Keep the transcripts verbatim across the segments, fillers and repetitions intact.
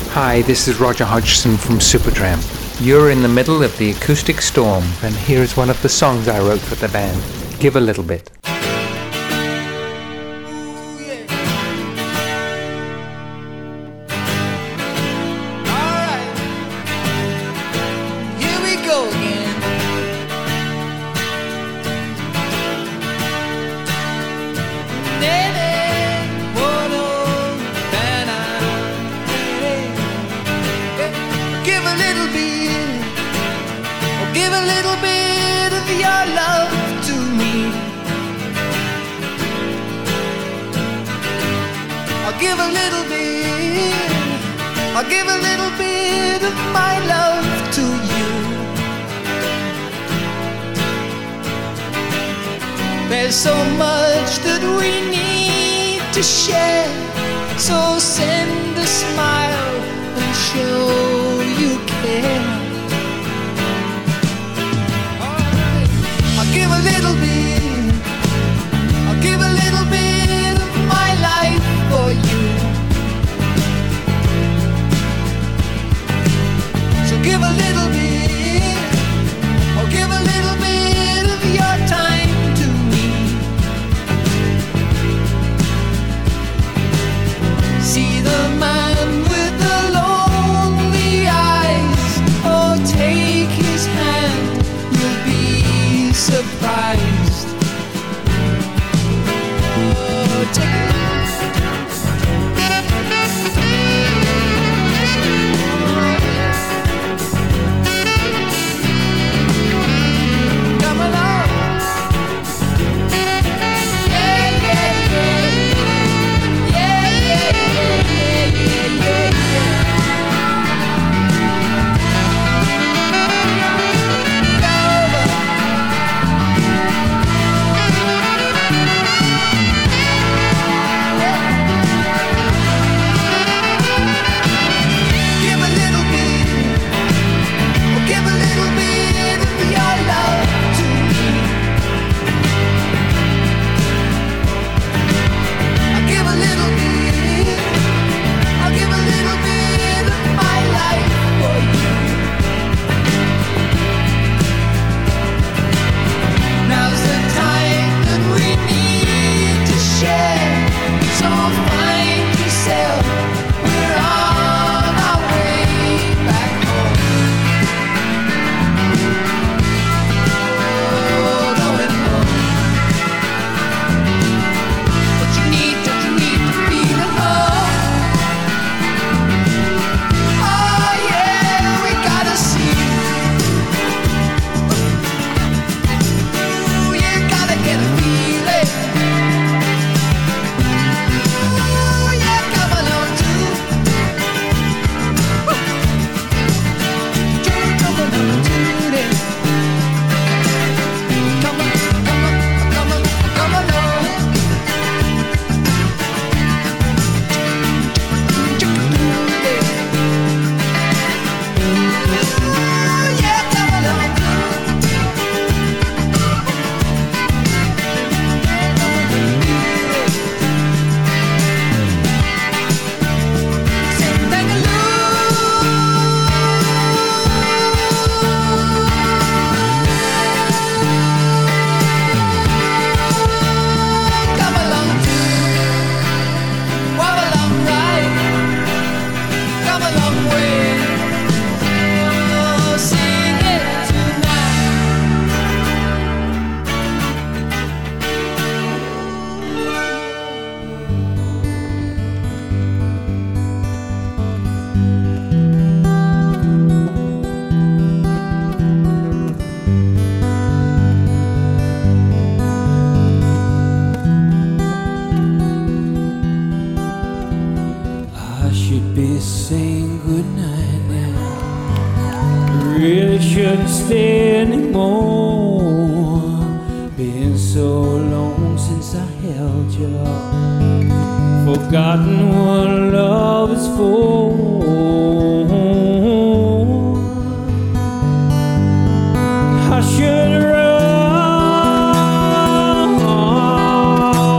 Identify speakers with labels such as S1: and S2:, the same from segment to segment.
S1: Hi, this is Roger Hodgson from Supertramp. You're in the middle of the acoustic storm, and here's one of the songs I wrote for the band. Give a little bit.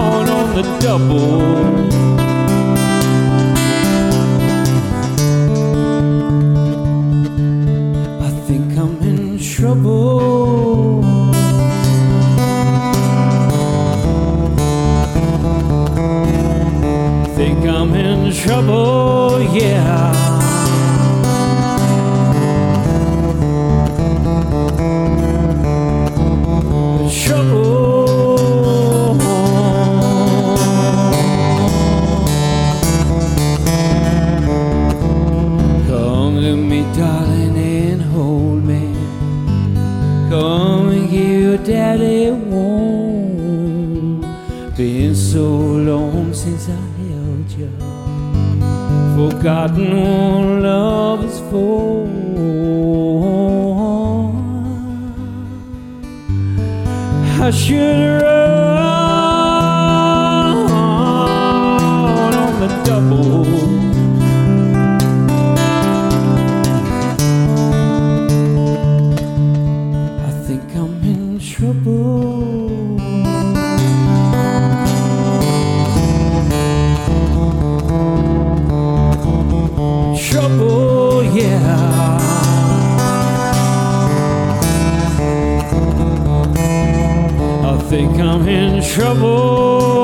S2: Double I'm in trouble, yeah. Trouble. Come to me, darling, and hold me. Come and give your daddy a warm. Been so long since I held you. Forgotten what love is for. I should run on the double. I think I'm in trouble. Trouble, yeah. I think I'm in trouble.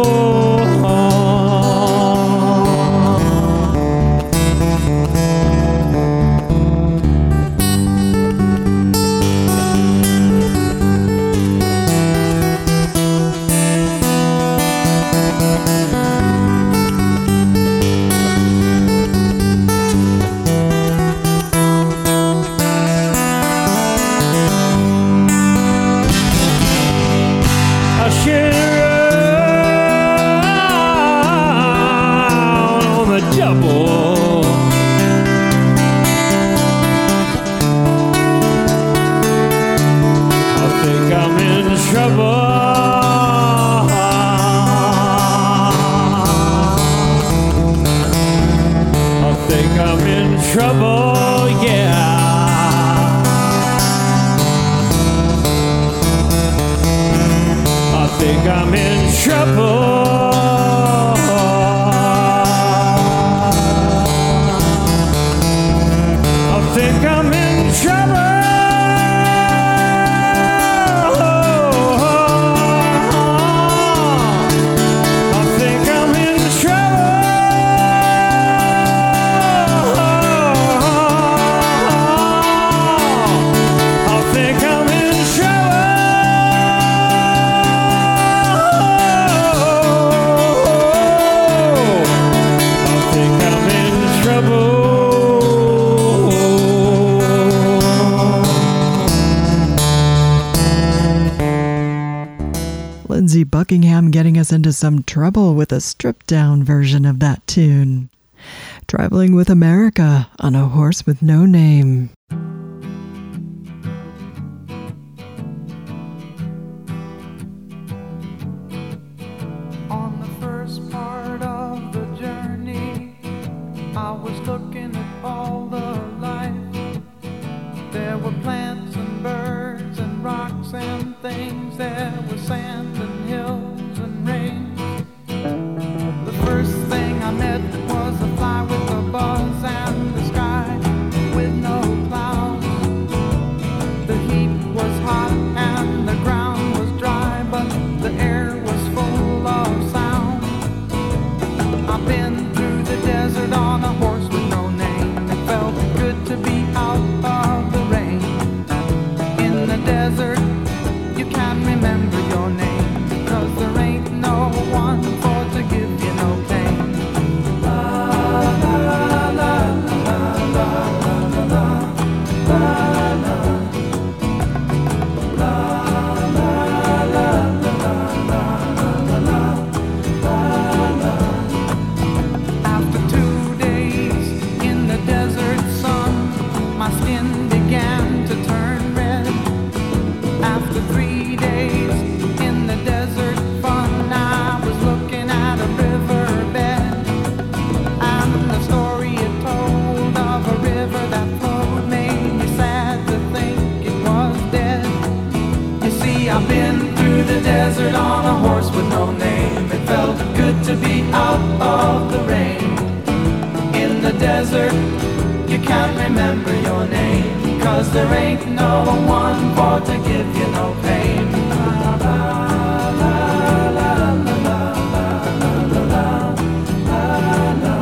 S2: I should run on the double. I think I'm in trouble. I think I'm in trouble, yeah. I think I'm in trouble. I think I'm in trouble. I think I'm in trouble. I think I'm in trouble.
S3: Lindsey Buckingham getting us into some trouble with a stripped-down version of that tune. Traveling with America on a horse with no name.
S4: On the first part of the journey, I was looking at all the life. There were plants and birds and rocks and things. There was sand and hills and rain. The first thing I met was a fly with a buzz and the sky with no clouds. The heat was hot and the ground was dry, but the air was full of sound. I've been through the desert on a horse with no name. It felt good to be out of the rain. In the desert, you can't remember your name, because there ain't no one for to give you no pain. La la la la la la la la la la. After two days in the desert sun, my skin began to turn red. After three days in the desert fun, I was looking at a riverbed, and the story it told of a river that flowed made me sad to think it was dead. You see, I've been through the desert on a horse with no name. It felt good to be out of the rain. In the desert, you can't remember your name, 'cause there ain't no one for to give you no pain. La, la, la, la, la, la, la, la, la, la, la.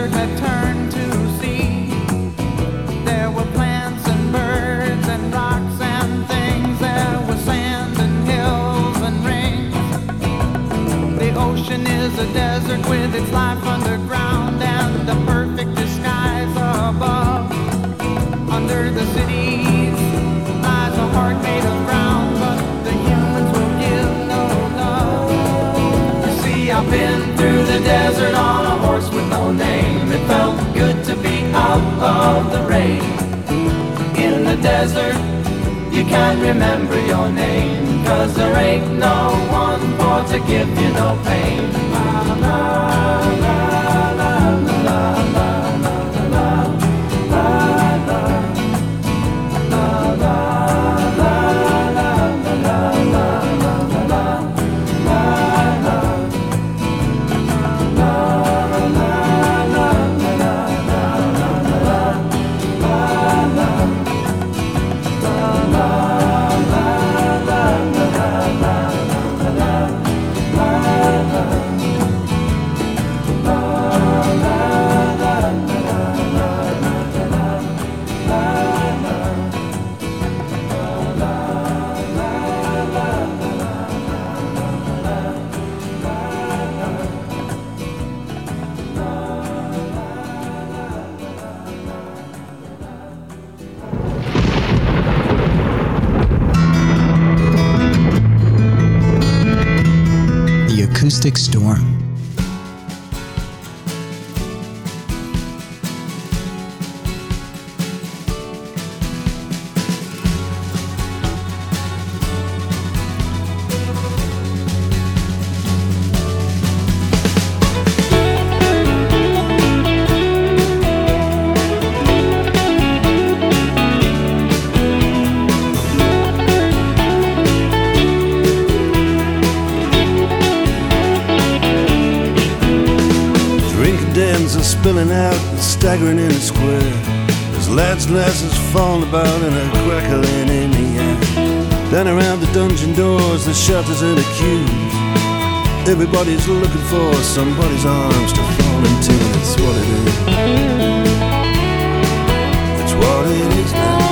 S4: desert had turned to sea. There were plants and birds and rocks and things. There was sand and hills and rings. The ocean is a desert with its life underground and a perfect disguise above. Under the cities lies a heart made of ground, but the humans will give no love. You see, I've been through the desert on a horse with no name. It felt good to be out of the rain. In the desert, you can't remember your name, 'cause there ain't no one for to give you no pain. La, la, la, la, la, la, la, la, la, la.
S5: Acoustic Storm.
S6: Spilling out and staggering in a square. There's lads and lasses falling about and a crackling in the air. Down around the dungeon doors, the shelters and the queues. Everybody's looking for somebody's arms to fall into. That's what it is. That's what it is now.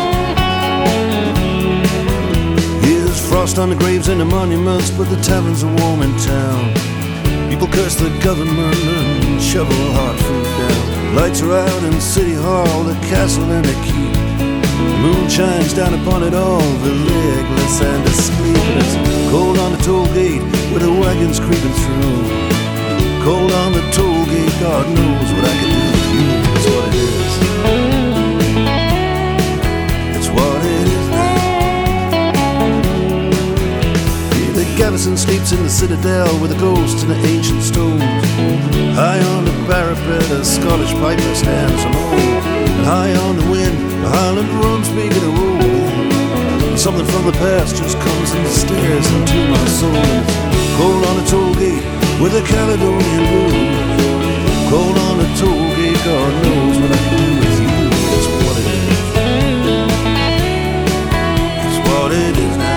S6: Here's frost on the graves and the monuments, but the taverns are warm in town. People curse the government and shovel hard food down. Lights are out in City Hall, the castle and the keep. The moon shines down upon it all, the legless and asleep. And it's cold on the toll gate with the wagons creeping through. Cold on the toll gate, God knows what I can do with you. That's what it is. That's what it is now. Gavison sleeps in the citadel with the ghosts and the ancient stones. High on the parapet, a Scottish piper stands alone. And high on the wind, the Highland drums begin to roll. Something from the past just comes and stares into my soul. It's cold on the toll gate with a Caledonian blues. Cold on the toll gate, God knows what I can do with you. That's what it is. That's what it is now.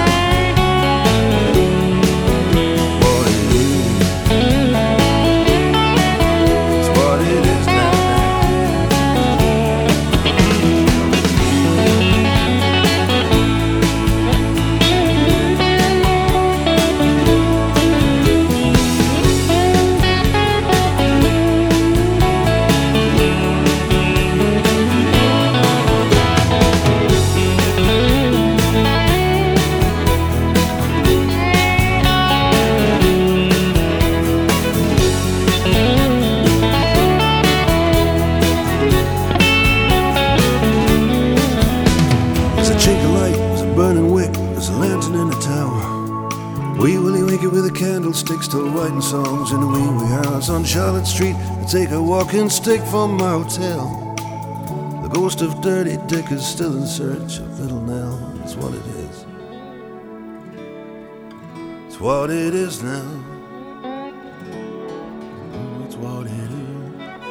S6: Candlesticks still writing songs in a wee wee house on Charlotte Street. I take a walking stick from my hotel. The ghost of Dirty Dick is still in search of Little Nell. That's what it is. It's what it is now. It's what it is.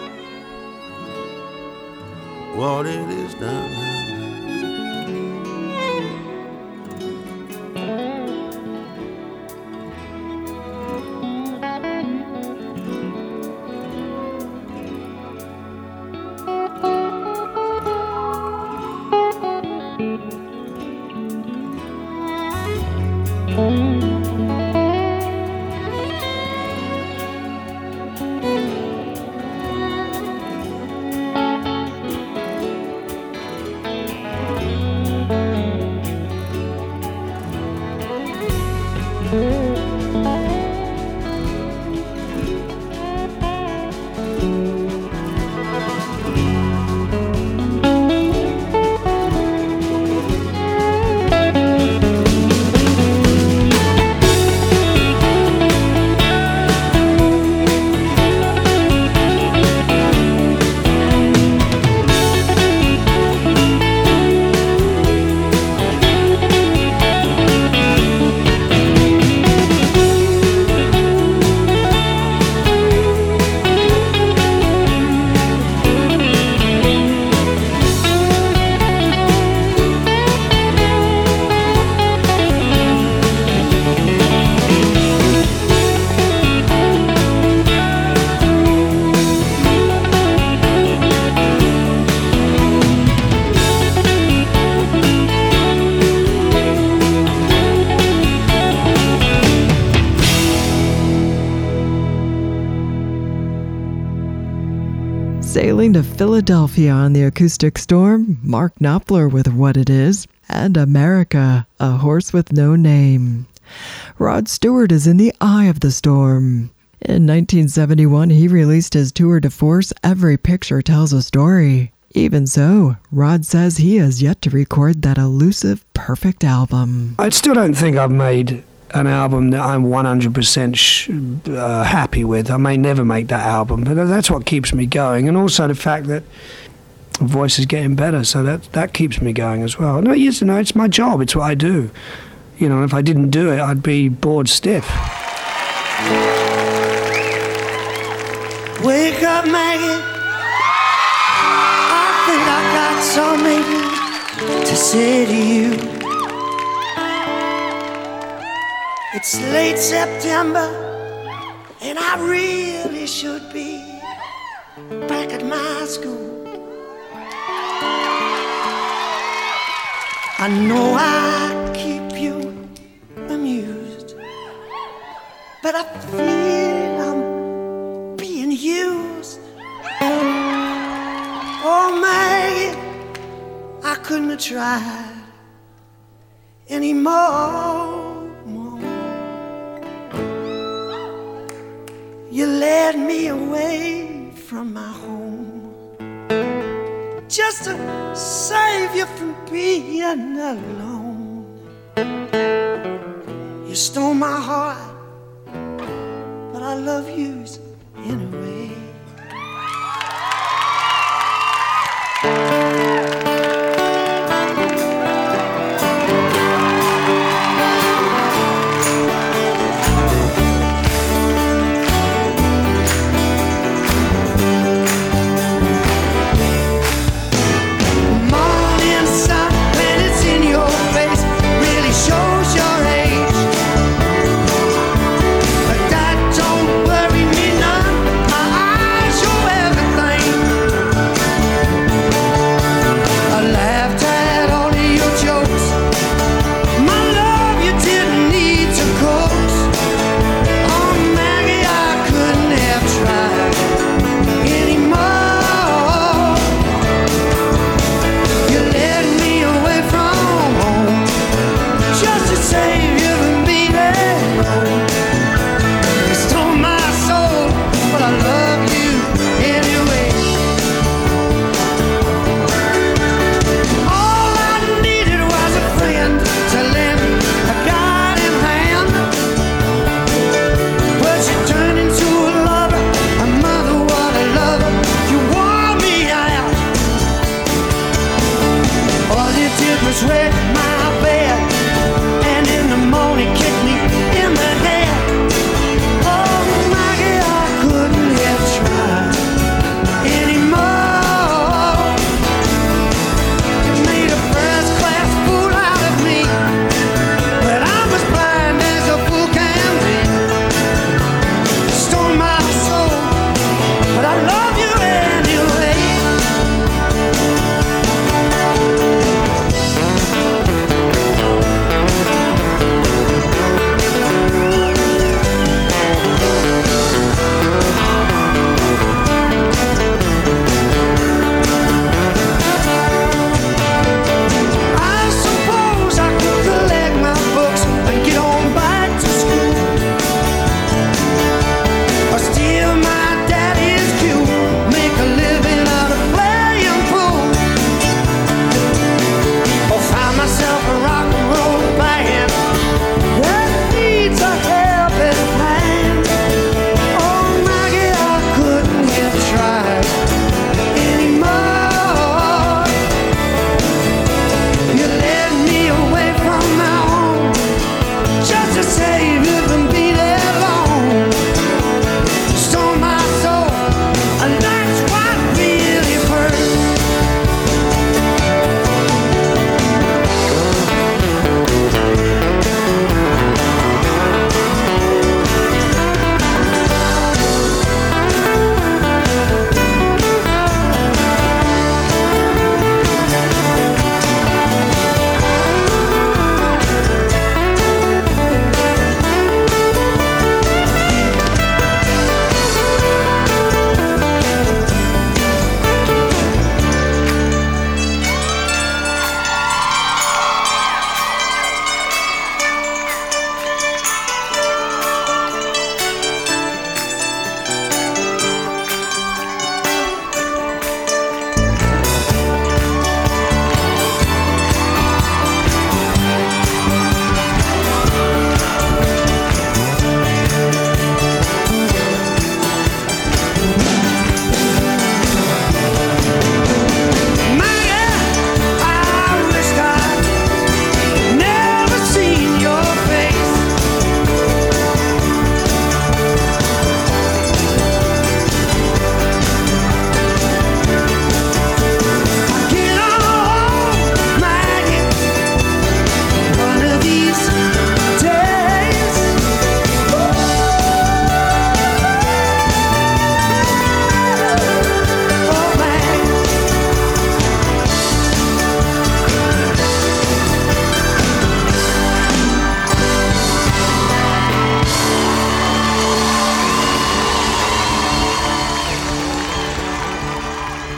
S6: What it is now.
S3: Sailing to Philadelphia on the Acoustic Storm, Mark Knopfler with What It Is, and America, A Horse with No Name. Rod Stewart is in the eye of the storm. In nineteen seventy-one, he released his tour de force, Every Picture Tells a Story. Even so, Rod says he has yet to record that elusive, perfect album.
S7: I still don't think I've made an album that I'm one hundred percent sh- uh, happy with. I may never make that album, but that's what keeps me going. And also the fact that the voice is getting better, so that that keeps me going as well. No, yes, no, it's my job. It's what I do. You know, if I didn't do it, I'd be bored stiff.
S8: Wake up, Maggie. I think I got something to say to you. It's late September, and I really should be back at my school. I know I keep you amused, but I feel I'm being used. Oh, Maggie, I couldn't have tried anymore. You led me away from my home just to save you from being alone. You stole my heart, but I love you anyway. But that don't worry me none. I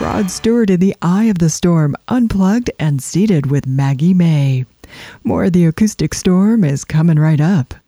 S3: Rod Stewart in the Eye of the Storm, unplugged and seated with Maggie May. More of the Acoustic Storm is coming right up.